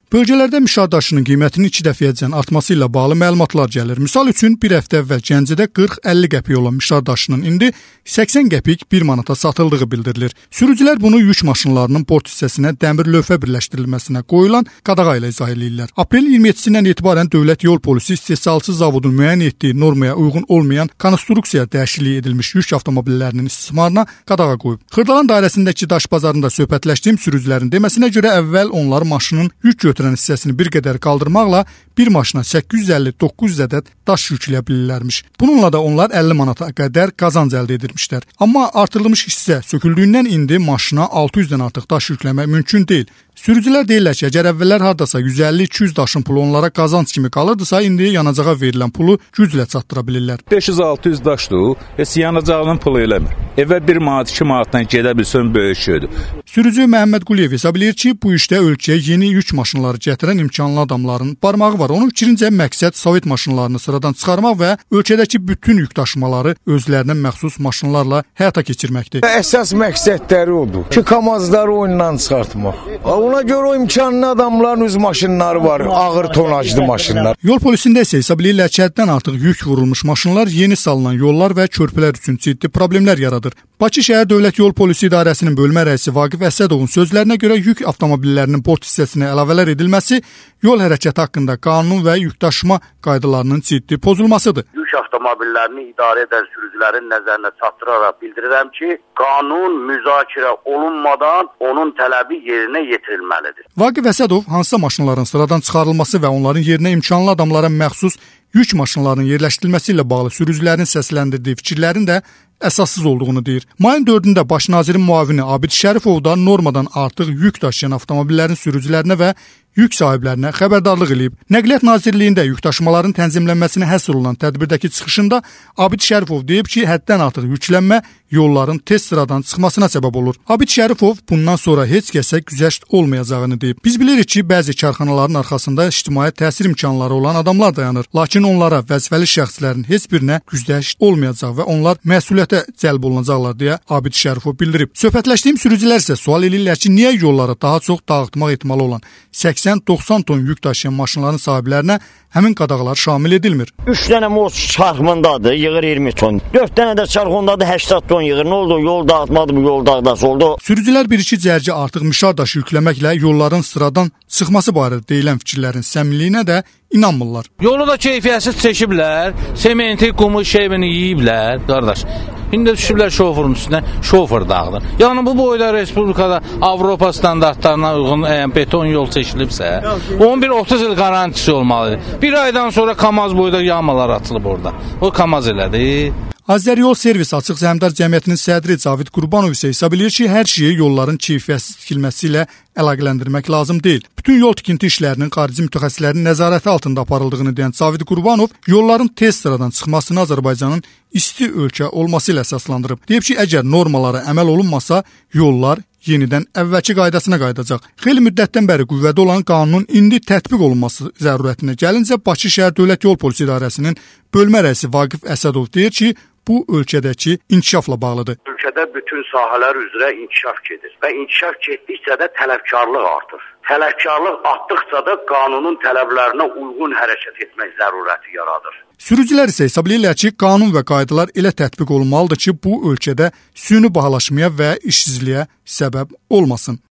Bölgələrdə mişar daşının qiymətinin 2 dəfəyəcən artması ilə bağlı məlumatlar gəlir. Misal üçün, bir həftə əvvəl Gəncədə 40-50 qəpik olan mişar daşının indi 80 qəpik 1 manata satıldığı bildirilir. Sürücülər bunu yük maşınlarının bort hissəsinə dəmir lövhə birləşdirilməsinə qoyulan qadağa ilə izah edirlər. Aprel 27-sindən etibarən Dövlət Yol Polisi istehsalçı zavodun müəyyən etdiyi normaya uyğun olmayan konstruksiya dəyişikliyi edilmiş yük avtomobillərinin istismarına qadağa qoyub. Xırdalan dairəsindəki daş bazarında söhbətləşdiyim sürücülərin deməsinə görə əvvəl onlar maşının yük götürən hissəsini bir qədər qaldırmaqla bir maşına 850-900 ədəd daş yükləyə bilirlərmiş. Bununla da onlar 50 manata qədər qazanc əldə edirmişlər. Amma artırılmış hissə söküldüyündən indi maşına 600-dən artıq daş yükləmək mümkün deyil. Sürücülər deyirlər ki, əgər əvvəllər hardasa 150-200 daşın pulu onlara qazanc kimi qalırdısa, indi yanacağa verilən pulu güclə çatdıra bilirlər. 500-600 daşdır, heç yanacağının pulu eləmir. Evə 1 manat, 2 manatdan gedə bilsin böyük şeydir. Sürücü Məhəmməd Quliyev hesab edir ki, bu işdə ölkəyə yeni yük maşınları gətirən imkanlı adamların barmağı var. Onun fikrincə məqsəd Sovet maşınlarını sıradan çıxarmaq və ölkədəki bütün yük daşımaları özlərinə məxsus maşınlarla həyata keçirməkdir. Əsas məqsədləri odur ki, kamazları oyundan çıxartmaq. Ona görə o imkanlı adamların öz maşınları var, ağır tonajlı maşınlar. Yol polisində isə hesab edirlər ki, həddən artıq yük vurulmuş maşınlar yeni salınan yollar və körpülər üçün ciddi problemlər yaradır. Bakı şəhər Dövlət Yol Polisi İdarəsinin bölmə rəisi Vaqif Əsədovun sözlərinə görə yük avtomobillərinin bort hissəsinə əlavələr edilməsi yol hərəkəti haqqında qanun və yükdaşıma qaydalarının ciddi pozulmasıdır. Yük avtomobillərini idarə edən sürücülərin nəzərinə çatdıraraq bildirirəm ki, qanun müzakirə olunmadan onun tələbi yerinə yetirilməlidir. Vaqif Əsədov hansısa maşınların sıradan çıxarılması və onların yerinə imkanlı adamlara məxsus yük maşınlarının yerləşdirilməsi ilə bağlı sürücülərin səsləndirdiyi fikirlərin də əsassız olduğunu deyir. Mayın 4-də Baş nazirin müavini Abid Şərifov da normadan artıq yük daşıyan avtomobillərin sürücülərinə və yük sahiblərinə xəbərdarlıq edib. Nəqliyyat Nazirliyində yük daşımaların tənzimlənməsinə həsr olunan tədbirdəki çıxışında Abid Şərifov deyib ki, həddən artıq yüklənmə yolların tez sıradan çıxmasına səbəb olur. Abid Şərifov bundan sonra heç kəsə güzəşt olmayacağını deyib. Biz bilirik ki, bəzi karxanaların arxasında ictimaiyyət təsir imkanları olan adamlar dayanır. Lakin onlara vəzifəli şəxslərin heç birinə güzəşt olmayacaq və onlar məsuliyyətə cəlb olunacaqlar deyə Abid Şərifov bildirib. Söhbətləşdiyim sürücülər isə sual edirlər ki, niyə yolları daha çox dağıtmaq ehtimalı olan 80-90 ton yük daşıyan maşınların sahiblərinə həmin qadağalar şamil edilmir. 3 dənə moz çarxmandadır, yığır 20 ton. 4 dənə də çarxondadır, 80 ton yığır. Nə oldu? Yol dağıtmadı, bu yol dağıdası oldu. Sürücülər bir-iki cərgə artıq mişar daşı yükləməklə yolların sıradan çıxması barədə deyilən fikirlərin səmimiliyinə də inanmırlar. Yolu da keyfiyyətsiz çəkiblər, sementi, qumu, şeybini yeyiblər, qardaş. İndi düşüblər şoferun üstünə, şofer dağılır. Yəni bu boyda Respublikada Avropa standartlarına uyğun beton yol çəkilibsə, 11-30 il garantisi olmalıdır. Bir aydan sonra Kamaz boyda yağmalar atılıb orada. O Kamaz elədi. Azəryol Servis Açıq Səhmdar Cəmiyyətinin sədri Cavid Qurbanov isə hesab edir ki, hər şeyi yolların keyfiyyətsiz tikilməsi ilə əlaqələndirmək lazım deyil. Bütün yol tikinti işlərinin xarici mütəxəssislərin nəzarəti altında aparıldığını deyən Cavid Qurbanov, yolların tez sıradan çıxmasını Azərbaycanın isti ölkə olması ilə əsaslandırıb. Deyib ki, əgər normalara əməl olunmasa, yollar yenidən əvvəlki qaydasına qayıdacaq. Xeyli müddətdən bəri qüvvədə olan qanunun indi tətbiq olunması zərurətinə gəlincə, Bakı şəhər Dövlət Yol Polisi İdarəsinin bölmə rəisi Vaqif Əsədov deyir ki, bu ölkədəki inkişafla bağlıdır. Ölkədə bütün sahələr üzrə inkişaf gedir və inkişaf getdikcə də tələbkarlıq artır. Tələbkarlıq artdıqca da qanunun tələblərinə uyğun hərəkət etmək zərurəti yaradır. Sürücülər isə hesab edirlər ki, qanun və qaydalar elə tətbiq olunmalıdır ki, bu ölkədə süni bahalaşmaya və işsizliyə səbəb olmasın.